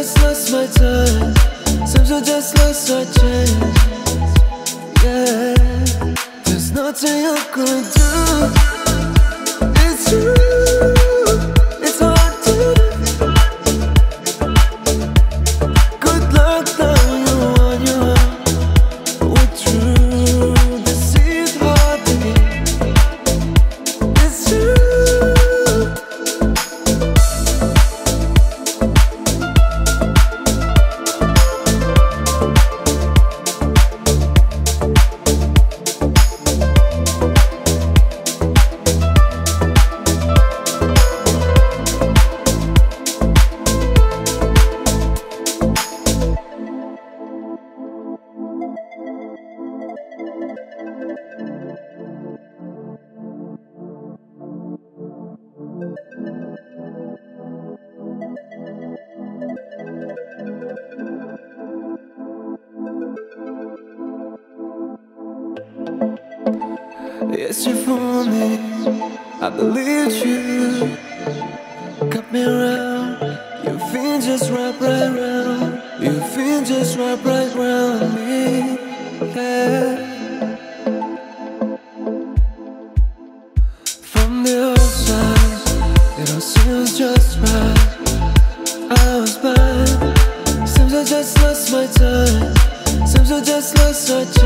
just lost my time. Seems I just lost our chance. Yeah, there's nothing you could do. It's true, it's hard to do. Good luck now you on your own. We're true, this is hard to get. It's true. Yes, you fooled me, I believed you. Cut me around, your feet just wrap right round. Your feet just wrap right round me, yeah. From the outside, it all seems just right. I was blind, seems I just lost my time. Seems I just lost our